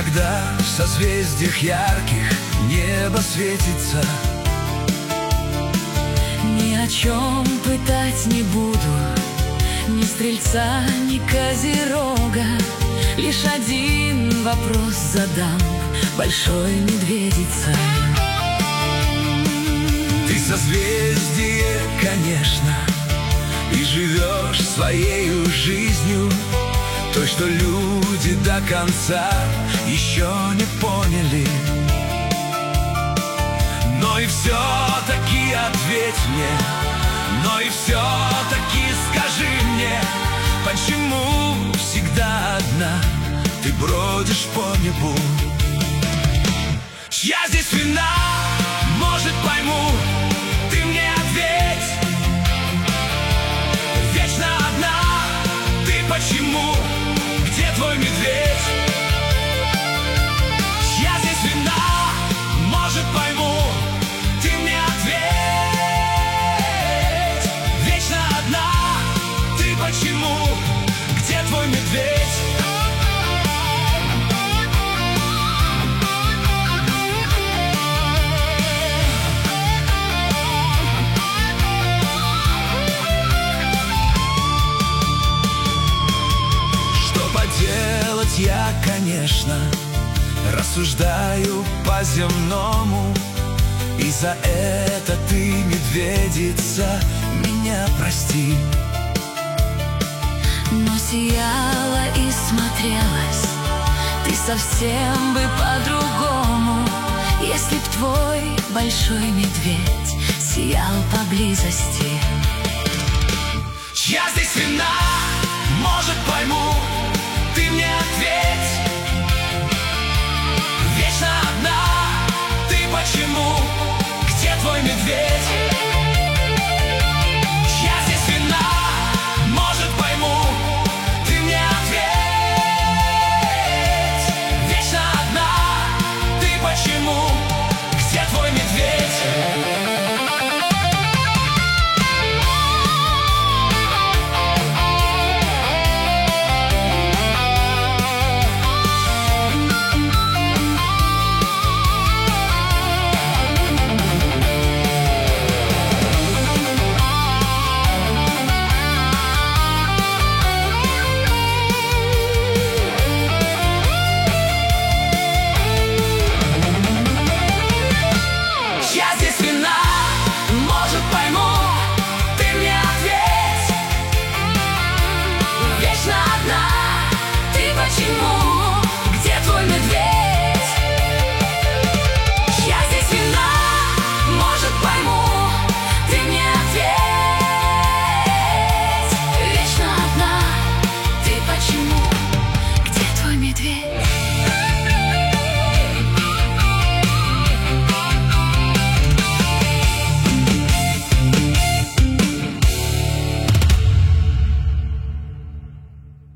когда в созвездиях ярких небо светится. Ни о чем пытать не буду, ни стрельца, ни козерога. Лишь один вопрос задам большой медведице. Ты созвездие, конечно, и живешь своею жизнью, той, что люди до конца еще не поняли. Но и все-таки ответь мне, но и все-таки скажи мне, почему всегда одна ты бродишь по небу? Чья здесь вина, может, пойму, ты мне ответь. Вечно одна ты почему? Где твой медведь? Чья здесь вина, может, пойму, ты мне ответь. Вечно одна ты почему? Где твой медведь? Делать я, конечно, рассуждаю по-земному, и за это ты, медведица, меня прости. Но сияла и смотрелась ты совсем бы по-другому, если б твой большой медведь сиял поблизости. Чья здесь вина, может, пойму,